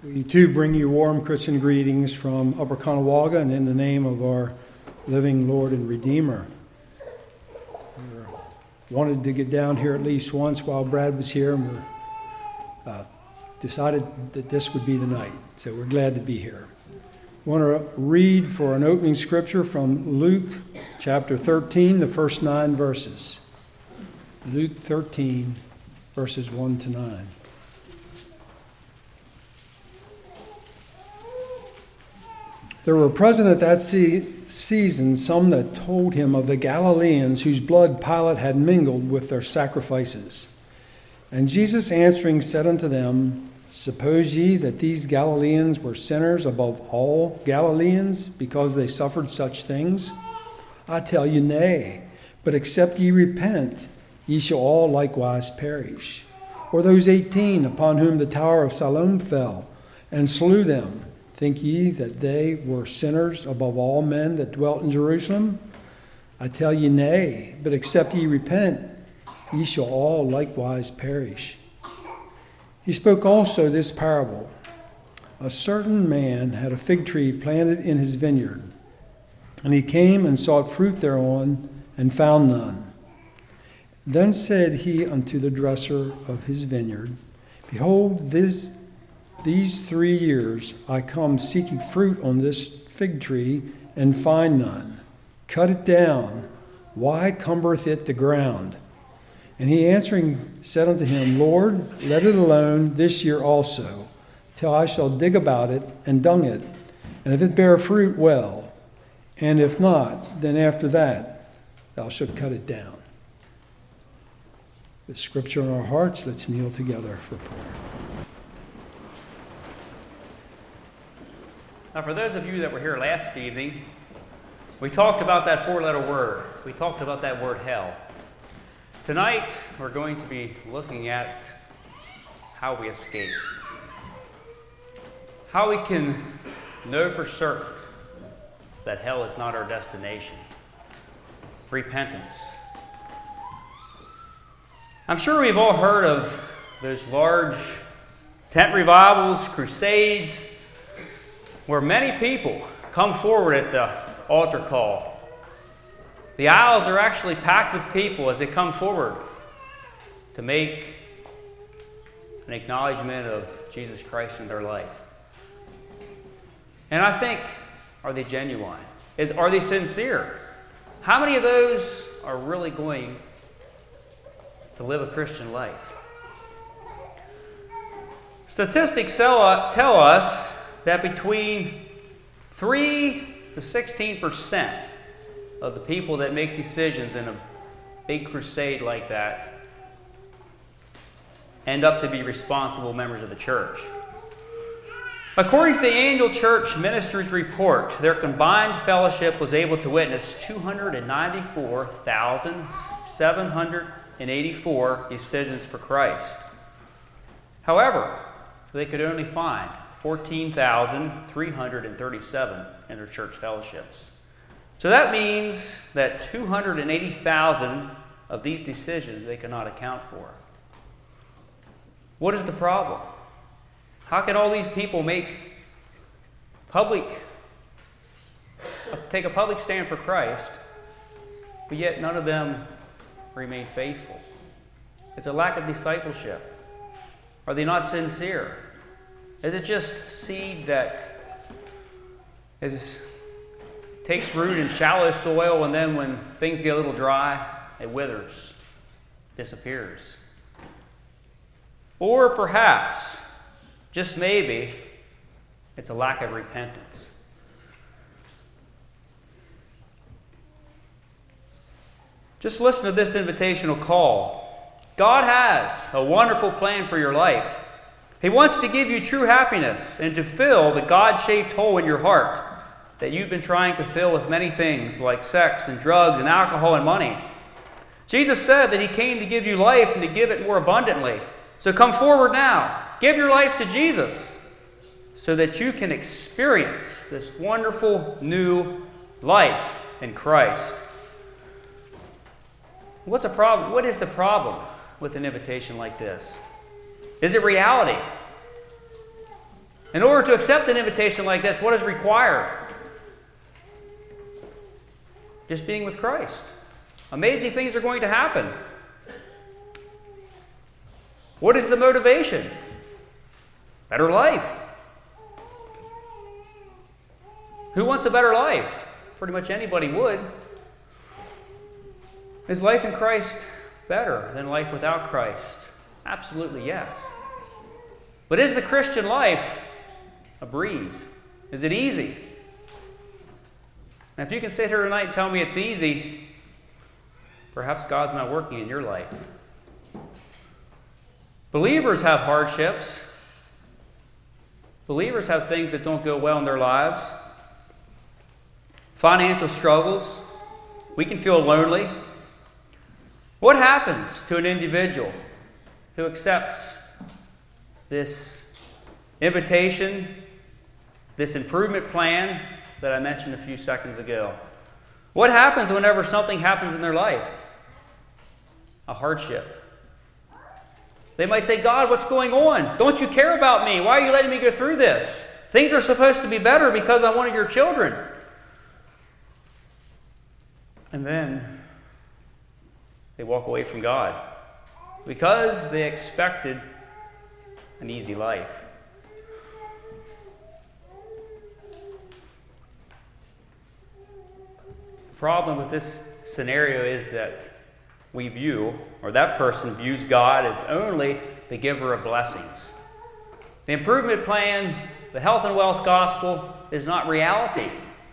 We too bring you warm Christian greetings from Upper Conewaga and in the name of our living Lord and Redeemer. We wanted to get down here at least once while Brad was here, and we decided that this would be the night, so we're glad to be here. I want to read for an opening scripture from Luke chapter 13, the first 9 verses. Luke 13, verses 1 to 9. There were present at that season some that told him of the Galileans whose blood Pilate had mingled with their sacrifices. And Jesus answering said unto them, Suppose ye that these Galileans were sinners above all Galileans, because they suffered such things? I tell you, nay, but except ye repent, ye shall all likewise perish. Or those 18 upon whom the tower of Siloam fell, and slew them, think ye that they were sinners above all men that dwelt in Jerusalem? I tell ye, nay, but except ye repent, ye shall all likewise perish. He spoke also this parable. A certain man had a fig tree planted in his vineyard, and he came and sought fruit thereon, and found none. Then said he unto the dresser of his vineyard, Behold, these 3 years I come seeking fruit on this fig tree, and find none. Cut it down. Why cumbereth it the ground? And he answering said unto him, Lord, let it alone this year also, till I shall dig about it and dung it. And if it bear fruit, well. And if not, then after that thou shalt cut it down. The scripture in our hearts, let's kneel together for prayer. Now, for those of you that were here last evening, we talked about that 4-letter word. We talked about that word hell. Tonight, we're going to be looking at how we escape. How we can know for certain that hell is not our destination. Repentance. I'm sure we've all heard of those large tent revivals, crusades, where many people come forward at the altar call. The aisles are actually packed with people as they come forward to make an acknowledgement of Jesus Christ in their life. And I think, are they genuine? Are they sincere? How many of those are really going to live a Christian life? Statistics tell us that between 3 to 16% of the people that make decisions in a big crusade like that end up to be responsible members of the church. According to the annual church ministries report, their combined fellowship was able to witness 294,784 decisions for Christ. However, they could only find 14,337 interchurch fellowships. So that means that 280,000 of these decisions they cannot account for. What is the problem? How can all these people take a public stand for Christ, but yet none of them remain faithful? It's a lack of discipleship. Are they not sincere? Is it just seed that takes root in shallow soil, and then when things get a little dry, it withers, disappears? Or perhaps, just maybe, it's a lack of repentance. Just listen to this invitational call. God has a wonderful plan for your life. He wants to give you true happiness and to fill the God-shaped hole in your heart that you've been trying to fill with many things like sex and drugs and alcohol and money. Jesus said that He came to give you life and to give it more abundantly. So come forward now. Give your life to Jesus so that you can experience this wonderful new life in Christ. What's a problem? What is the problem with an invitation like this? Is it reality? In order to accept an invitation like this, what is required? Just being with Christ. Amazing things are going to happen. What is the motivation? Better life. Who wants a better life? Pretty much anybody would. Is life in Christ better than life without Christ? Absolutely yes. But is the Christian life a breeze? Is it easy? And if you can sit here tonight and tell me it's easy, perhaps God's not working in your life. Believers have hardships. Believers have things that don't go well in their lives. Financial struggles. We can feel lonely. What happens to an individual who accepts this invitation, this improvement plan that I mentioned a few seconds ago? What happens whenever something happens in their life? A hardship. They might say, God, what's going on? Don't you care about me? Why are you letting me go through this? Things are supposed to be better because I'm one of your children. And then they walk away from God because they expected an easy life. The problem with this scenario is that we view, or that person views God as only the giver of blessings. The improvement plan, the health and wealth gospel, is not reality.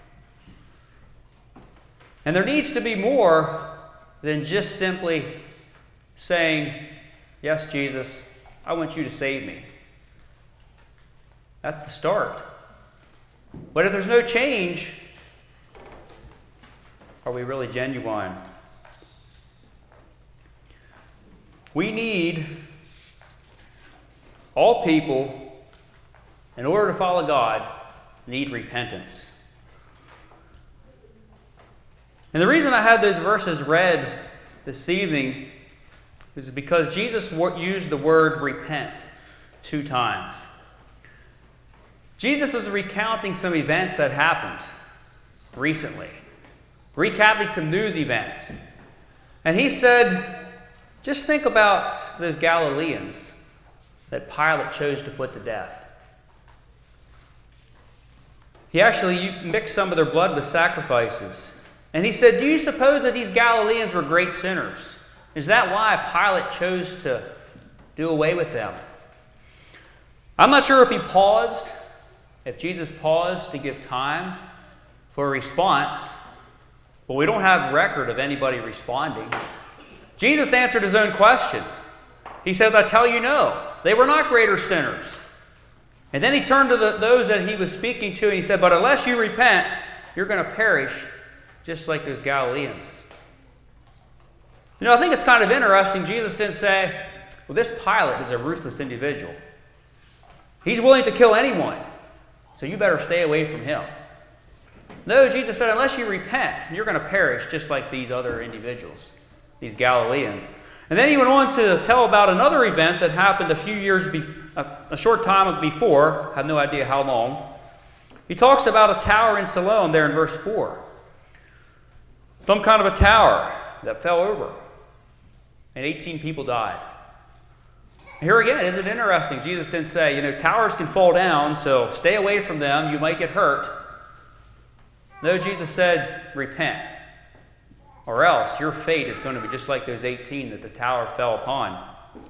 And there needs to be more than just simply saying, yes, Jesus, I want you to save me. That's the start. But if there's no change, are we really genuine? We need all people, in order to follow God, need repentance. And the reason I had those verses read this evening is because Jesus used the word repent 2 times. Jesus is recounting some events that happened recently, recapping some news events. And he said, just think about those Galileans that Pilate chose to put to death. He actually mixed some of their blood with sacrifices. And he said, do you suppose that these Galileans were great sinners? Is that why Pilate chose to do away with them? I'm not sure if Jesus paused to give time for a response, but we don't have record of anybody responding. Jesus answered his own question. He says, I tell you no, they were not greater sinners. And then he turned to those that he was speaking to and he said, but unless you repent, you're going to perish just like those Galileans. You know, I think it's kind of interesting. Jesus didn't say, well, this Pilate is a ruthless individual. He's willing to kill anyone, so you better stay away from him. No, Jesus said, unless you repent, you're going to perish just like these other individuals, these Galileans. And then he went on to tell about another event that happened a short time before, I have no idea how long. He talks about a tower in Siloam there in verse 4. Some kind of a tower that fell over, and 18 people died. Here again, isn't it interesting? Jesus didn't say, towers can fall down, so stay away from them, you might get hurt. No, Jesus said, repent, or else your fate is going to be just like those 18 that the tower fell upon.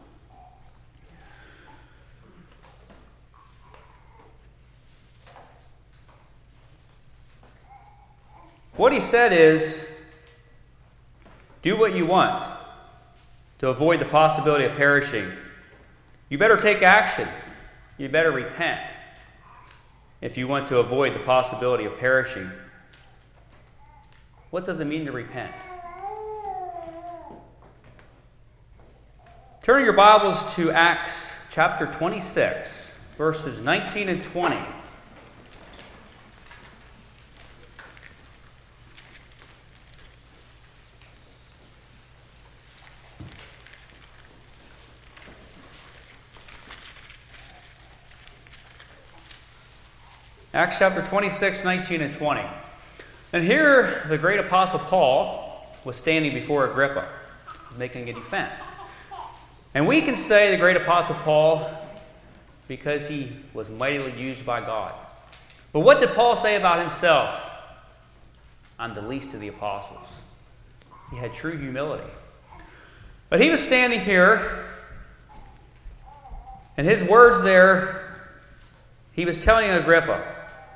What he said is, do what you want to avoid the possibility of perishing. You better take action. You better repent if you want to avoid the possibility of perishing. What does it mean to repent? Turn your Bibles to Acts chapter 26, verses 19 and 20. Acts chapter 26, 19 and 20. And here the great apostle Paul was standing before Agrippa, making a defense. And we can say the great apostle Paul because he was mightily used by God. But what did Paul say about himself? I'm the least of the apostles. He had true humility. But he was standing here, and his words there, he was telling Agrippa.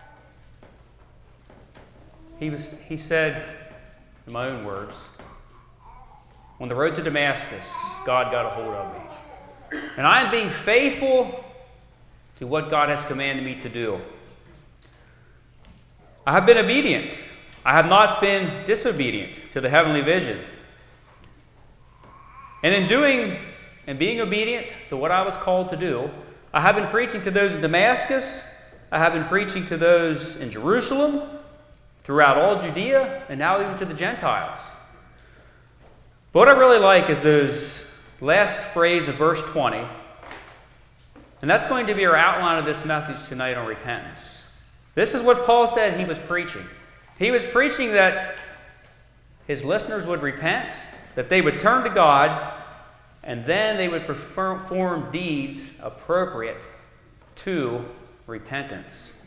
He said, in my own words, on the road to Damascus, God got a hold of me. And I am being faithful to what God has commanded me to do. I have been obedient. I have not been disobedient to the heavenly vision. And in doing and being obedient to what I was called to do, I have been preaching to those in Damascus. I have been preaching to those in Jerusalem, throughout all Judea, and now even to the Gentiles. But what I really like is those last phrase of verse 20, and that's going to be our outline of this message tonight on repentance. This is what Paul said he was preaching. He was preaching that his listeners would repent, that they would turn to God, and then they would perform deeds appropriate to repentance.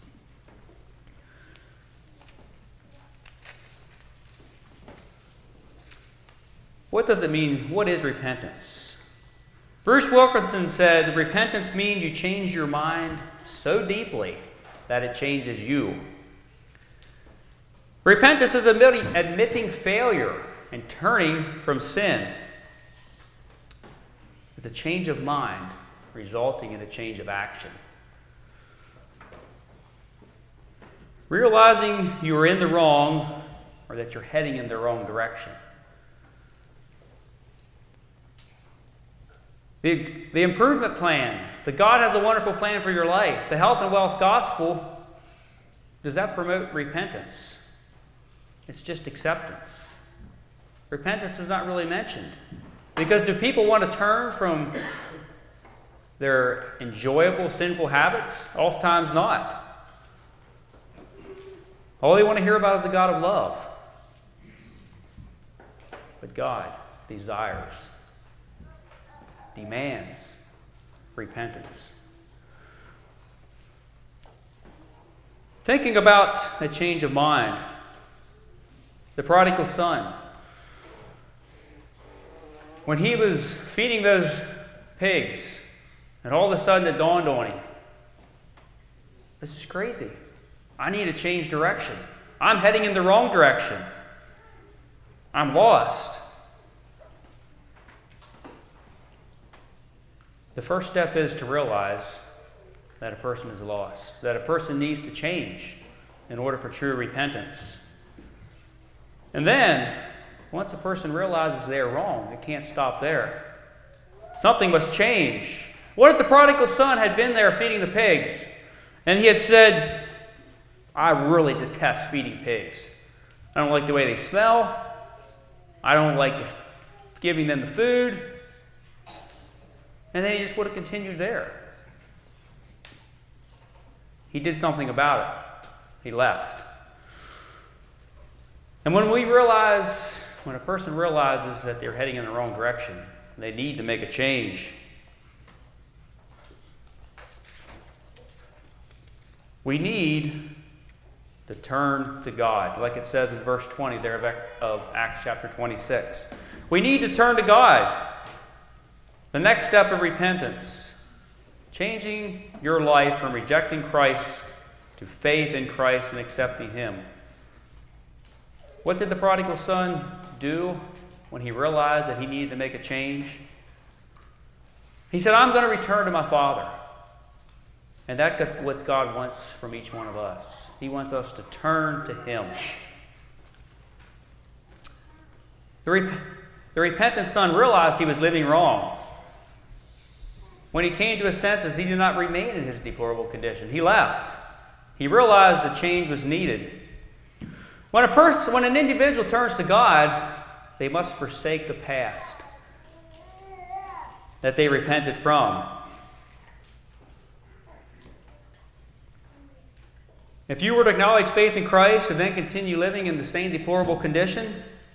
What does it mean? What is repentance? Bruce Wilkinson said, repentance means you change your mind so deeply that it changes you. Repentance is admitting failure and turning from sin. It's a change of mind resulting in a change of action. Realizing you are in the wrong or that you're heading in the wrong direction. The improvement plan, that God has a wonderful plan for your life, the health and wealth gospel, does that promote repentance? It's just acceptance. Repentance is not really mentioned. Because do people want to turn from their enjoyable sinful habits? Oftentimes not. All they want to hear about is a God of love. But God desires, demands repentance. Thinking about a change of mind, the prodigal son, when he was feeding those pigs, and all of a sudden it dawned on him, this is crazy. I need to change direction. I'm heading in the wrong direction. I'm lost. The first step is to realize that a person is lost, that a person needs to change in order for true repentance. And then, once a person realizes they are wrong, it can't stop there. Something must change. What if the prodigal son had been there feeding the pigs, and he had said, I really detest feeding pigs. I don't like the way they smell. I don't like giving them the food. And then he just would have continued there. He did something about it. He left. And when a person realizes that they're heading in the wrong direction, they need to make a change. We need to turn to God, like it says in verse 20 there of Acts chapter 26. We need to turn to God. The next step of repentance, changing your life from rejecting Christ to faith in Christ and accepting Him. What did the prodigal son do when he realized that he needed to make a change? He said, I'm going to return to my Father. And that's what God wants from each one of us. He wants us to turn to Him. The repentant son realized he was living wrong. When he came to his senses, he did not remain in his deplorable condition. He left. He realized the change was needed. When an individual turns to God, they must forsake the past that they repented from. If you were to acknowledge faith in Christ and then continue living in the same deplorable condition,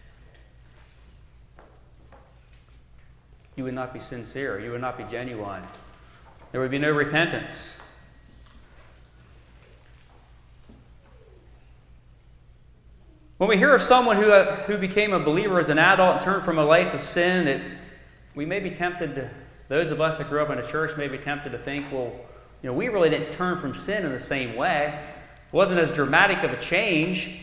you would not be sincere. You would not be genuine. There would be no repentance. When we hear of someone who became a believer as an adult and turned from a life of sin, we may be tempted to, those of us that grew up in a church may be tempted to think, well, we really didn't turn from sin in the same way. It wasn't as dramatic of a change.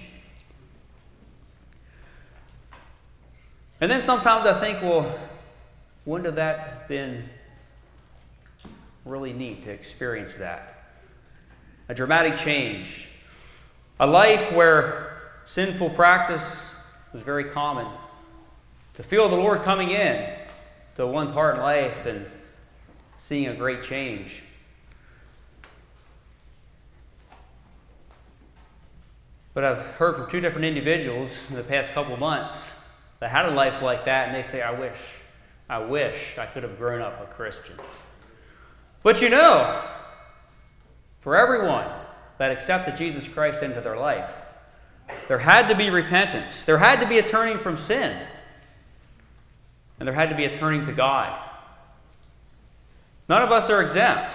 And then sometimes I think, well, wouldn't have that been really neat to experience that? A dramatic change. A life where sinful practice was very common. To feel the Lord coming in to one's heart and life and seeing a great change. But I've heard from two different individuals in the past couple of months that had a life like that, and they say, I wish I could have grown up a Christian. But for everyone that accepted Jesus Christ into their life, there had to be repentance. There had to be a turning from sin. And there had to be a turning to God. None of us are exempt.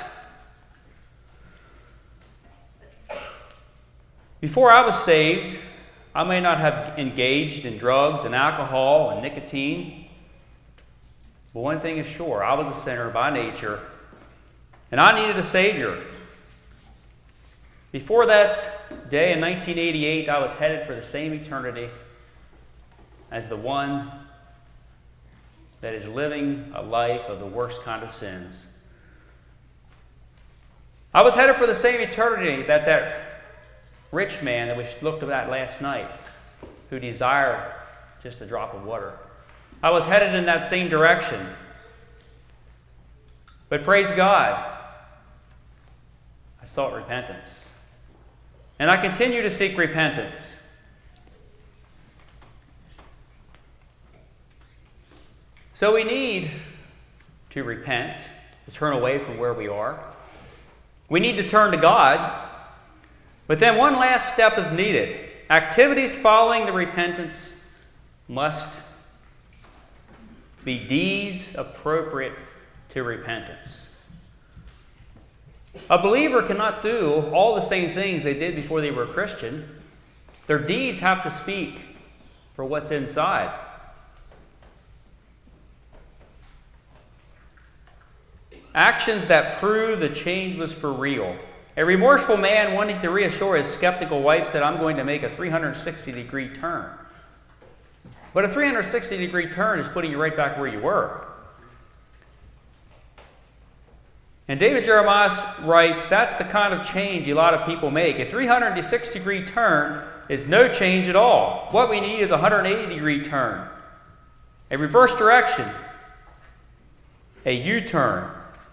Before I was saved, I may not have engaged in drugs and alcohol and nicotine. But one thing is sure, I was a sinner by nature, and I needed a Savior. Before that day in 1988, I was headed for the same eternity as the one that is living a life of the worst kind of sins. I was headed for the same eternity that rich man that we looked at last night, who desired just a drop of water. I was headed in that same direction. But praise God, I sought repentance. And I continue to seek repentance. So we need to repent, to turn away from where we are. We need to turn to God. But then one last step is needed. Activities following the repentance must be deeds appropriate to repentance. A believer cannot do all the same things they did before they were a Christian. Their deeds have to speak for what's inside. Actions that prove the change was for real. A remorseful man wanting to reassure his skeptical wife said, I'm going to make a 360-degree turn. But a 360-degree turn is putting you right back where you were. And David Jeremiah writes, that's the kind of change a lot of people make. A 360-degree turn is no change at all. What we need is a 180-degree turn. A reverse direction. A U-turn.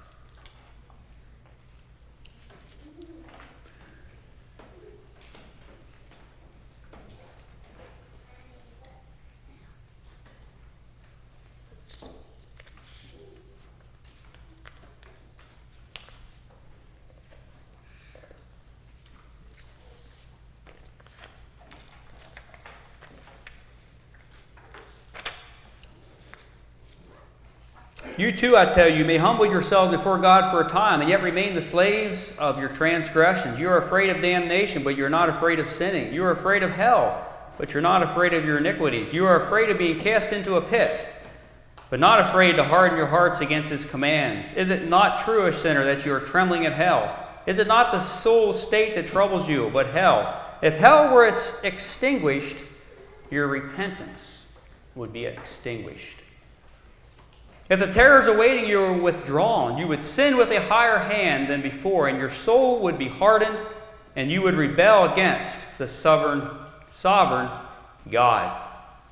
You too, I tell you, may humble yourselves before God for a time, and yet remain the slaves of your transgressions. You are afraid of damnation, but you're not afraid of sinning. You are afraid of hell, but you're not afraid of your iniquities. You are afraid of being cast into a pit, but not afraid to harden your hearts against His commands. Is it not true, O sinner, that you are trembling at hell? Is it not the soul state that troubles you, but hell? If hell were extinguished, your repentance would be extinguished. If the terrors awaiting you were withdrawn, you would sin with a higher hand than before, and your soul would be hardened, and you would rebel against the sovereign God.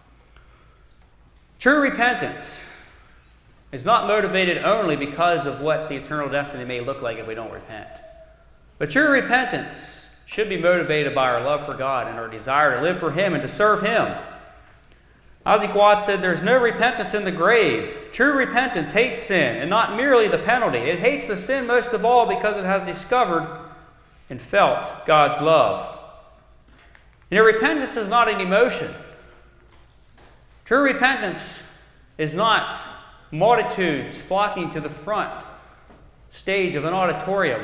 True repentance is not motivated only because of what the eternal destiny may look like if we don't repent. But true repentance should be motivated by our love for God and our desire to live for Him and to serve Him. Ozzie Quad said, there's no repentance in the grave. True repentance hates sin, and not merely the penalty. It hates the sin most of all because it has discovered and felt God's love. Repentance is not an emotion. True repentance is not multitudes flocking to the front stage of an auditorium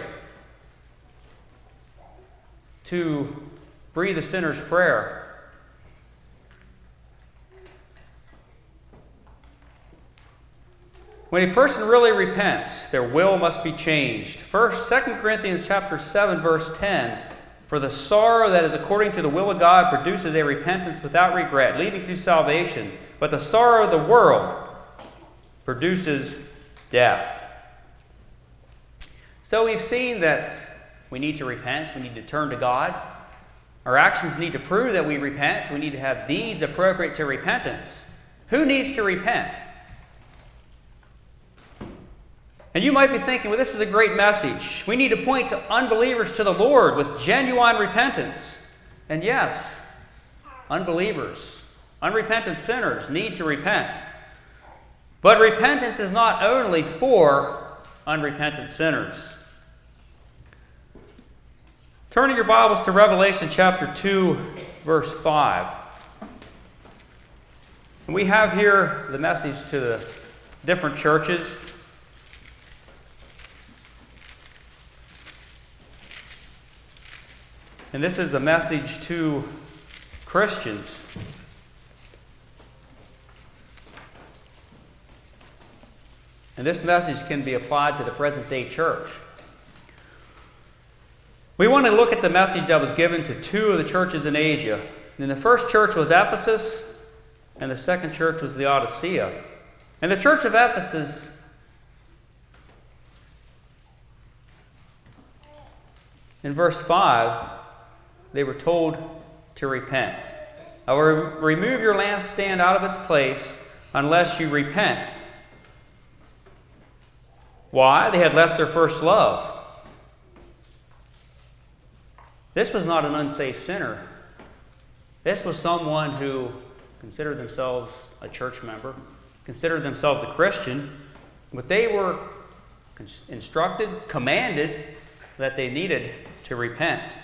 to breathe a sinner's prayer. When a person really repents, their will must be changed. 2 Corinthians chapter 7, verse 10, "For the sorrow that is according to the will of God produces a repentance without regret, leading to salvation. But the sorrow of the world produces death." So we've seen that we need to repent. We need to turn to God. Our actions need to prove that we repent. We need to have deeds appropriate to repentance. Who needs to repent? And you might be thinking, well, this is a great message. We need to point to unbelievers to the Lord with genuine repentance. And yes, unbelievers, unrepentant sinners need to repent. But repentance is not only for unrepentant sinners. Turn in your Bibles to Revelation chapter 2, verse 5. And we have here the message to the different churches. And this is a message to Christians. And this message can be applied to the present day church. We want to look at the message that was given to two of the churches in Asia. And the first church was Ephesus, and the second church was Laodicea. And the church of Ephesus, in verse 5, they were told to repent. "I will remove your lampstand out of its place unless you repent." Why? They had left their first love. This was not an unsafe sinner. This was someone who considered themselves a church member, considered themselves a Christian, but they were instructed, commanded that they needed to repent.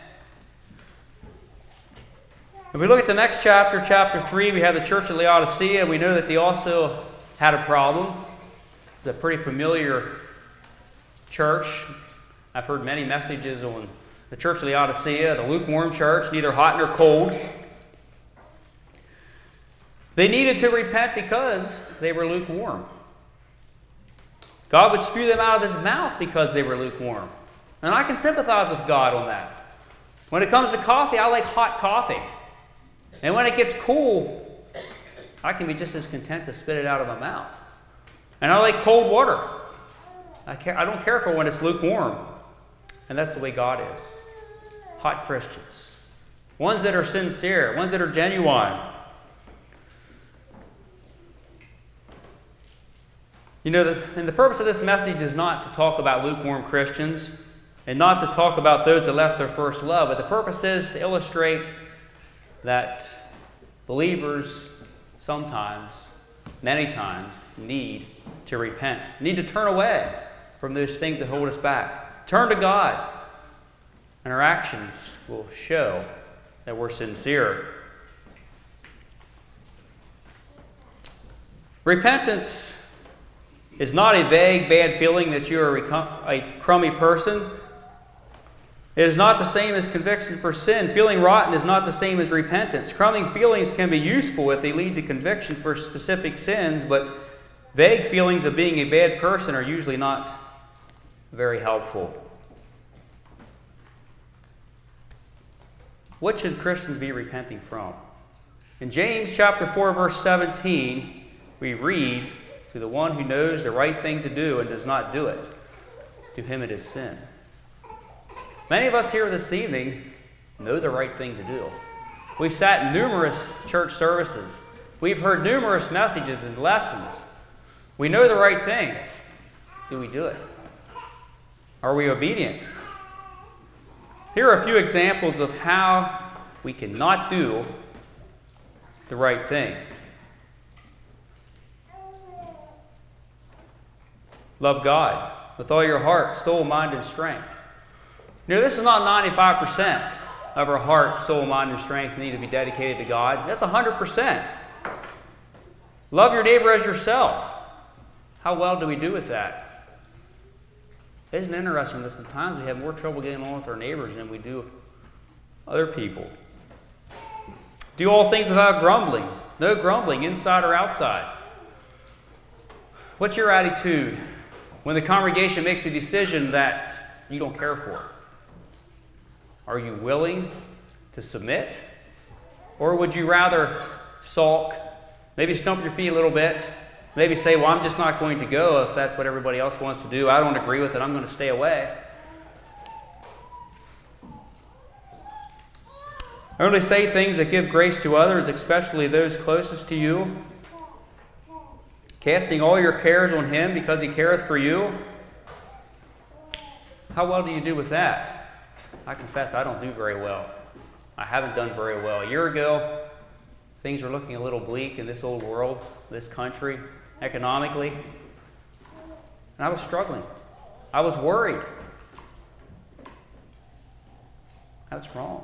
If we look at the next chapter, chapter 3, we have the church of Laodicea. We know that they also had a problem. It's a pretty familiar church. I've heard many messages on the church of Laodicea, the lukewarm church, neither hot nor cold. They needed to repent because they were lukewarm. God would spew them out of his mouth because they were lukewarm. And I can sympathize with God on that. When it comes to coffee, I like hot coffee. And when it gets cool, I can be just as content to spit it out of my mouth. And I like cold water. I don't care for when it's lukewarm. And that's the way God is. Hot Christians. Ones that are sincere. Ones that are genuine. And the purpose of this message is not to talk about lukewarm Christians and not to talk about those that left their first love. But the purpose is to illustrate that believers sometimes, many times, need to repent. Need to turn away from those things that hold us back. Turn to God. And our actions will show that we're sincere. Repentance is not a vague, bad feeling that you are a crummy person. It is not the same as conviction for sin. Feeling rotten is not the same as repentance. Crummy feelings can be useful if they lead to conviction for specific sins, but vague feelings of being a bad person are usually not very helpful. What should Christians be repenting from? In James chapter 4, verse 17, we read, "To the one who knows the right thing to do and does not do it, to him it is sin." Many of us here this evening know the right thing to do. We've sat in numerous church services. We've heard numerous messages and lessons. We know the right thing. Do we do it? Are we obedient? Here are a few examples of how we cannot do the right thing. Love God with all your heart, soul, mind, and strength. This is not 95% of our heart, soul, mind, and strength need to be dedicated to God. That's 100%. Love your neighbor as yourself. How well do we do with that? Isn't it interesting that sometimes we have more trouble getting along with our neighbors than we do other people? Do all things without grumbling. No grumbling, inside or outside. What's your attitude when the congregation makes a decision that you don't care for? Are you willing to submit? Or would you rather sulk, maybe stump your feet a little bit, maybe say, well, I'm just not going to go if that's what everybody else wants to do. I don't agree with it. I'm going to stay away. Only say things that give grace to others, especially those closest to you. Casting all your cares on Him because He careth for you. How well do you do with that? I confess I don't do very well. I haven't done very well. A year ago, things were looking a little bleak in this old world, this country, economically. And I was struggling. I was worried. That's wrong.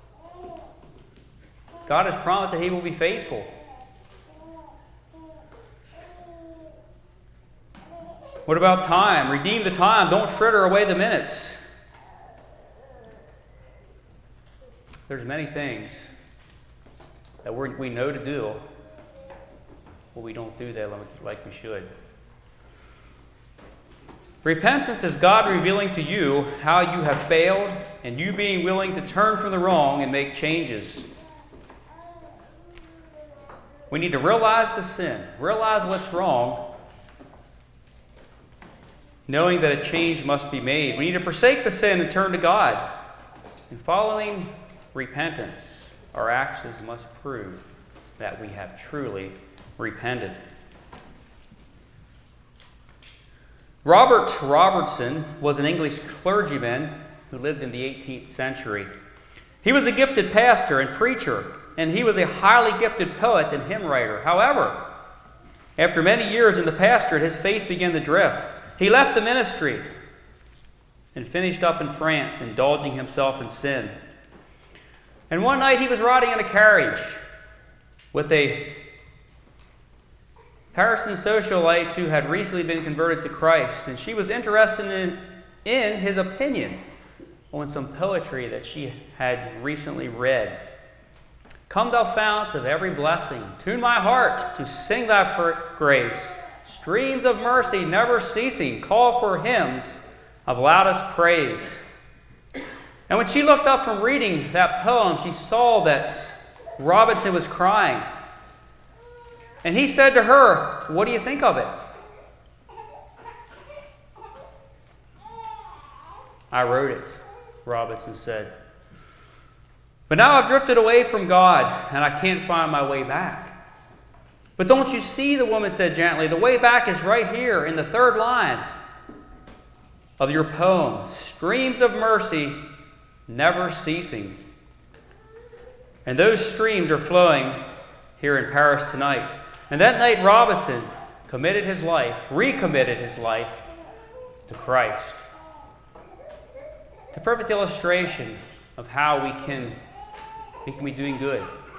God has promised that He will be faithful. What about time? Redeem the time. Don't fritter away the minutes. There's many things that we know to do, but we don't do that like we should. Repentance is God revealing to you how you have failed and you being willing to turn from the wrong and make changes. We need to realize the sin, realize what's wrong, knowing that a change must be made. We need to forsake the sin and turn to God. And following repentance, our actions must prove that we have truly repented. Robert Robertson was an English clergyman who lived in the 18th century. He was a gifted pastor and preacher, and he was a highly gifted poet and hymn writer. However, after many years in the pastorate, his faith began to drift. He left the ministry and finished up in France, indulging himself in sin. And one night he was riding in a carriage with a Parisian socialite who had recently been converted to Christ, and she was interested in his opinion on some poetry that she had recently read. Come, thou fount of every blessing, tune my heart to sing thy grace. Streams of mercy never ceasing, call for hymns of loudest praise. And when she looked up from reading that poem, she saw that Robinson was crying. And he said to her, what do you think of it? I wrote it, Robinson said. But now I've drifted away from God, and I can't find my way back. But don't you see, the woman said gently, the way back is right here in the third line of your poem. Streams of mercy never ceasing. And those streams are flowing here in Paris tonight. And that night Robinson recommitted his life to Christ. It's a perfect illustration of how we can be doing good.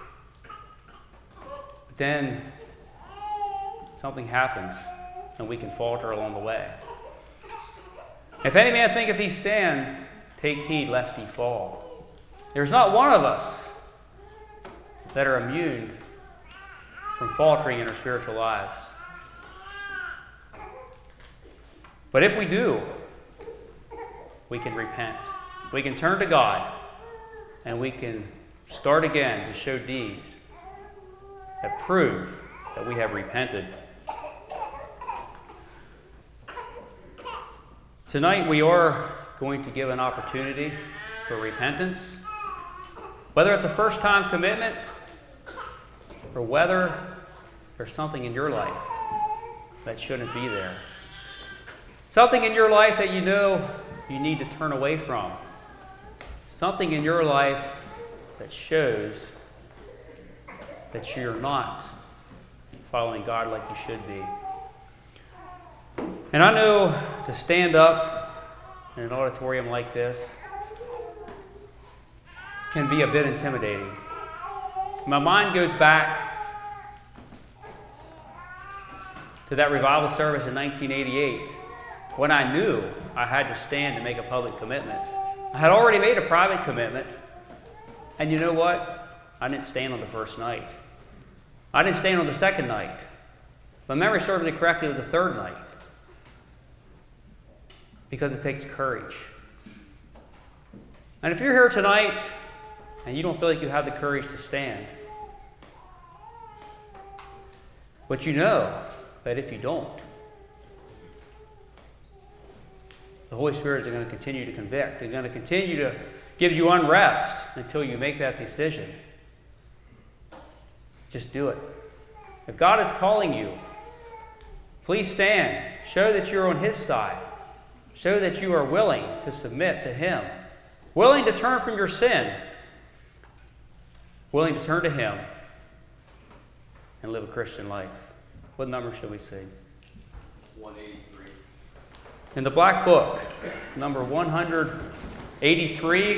But then something happens and we can falter along the way. If any man thinketh he stand, take heed lest he fall. There's not one of us that are immune from faltering in our spiritual lives. But if we do, we can repent. We can turn to God, and we can start again to show deeds that prove that we have repented. Tonight we are going to give an opportunity for repentance, whether it's a first-time commitment or whether there's something in your life that shouldn't be there. Something in your life that you know you need to turn away from. Something in your life that shows that you're not following God like you should be. And I know to stand up in an auditorium like this can be a bit intimidating. My mind goes back to that revival service in 1988 when I knew I had to stand to make a public commitment. I had already made a private commitment, and you know what? I didn't stand on the first night. I didn't stand on the second night. My memory serves me correctly, it was the third night. Because it takes courage. And if you're here tonight and you don't feel like you have the courage to stand, but you know that if you don't, the Holy Spirit is going to continue to convict. They're going to continue to give you unrest until you make that decision. Just do it. If God is calling you, please stand. Show that you're on His side. Show that you are willing to submit to Him. Willing to turn from your sin. Willing to turn to Him and live a Christian life. What number should we sing? 183. In the Black Book, number 183.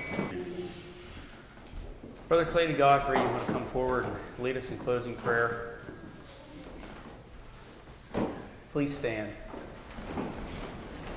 Brother Clayton Godfrey, you want to come forward and lead us in closing prayer? Please stand.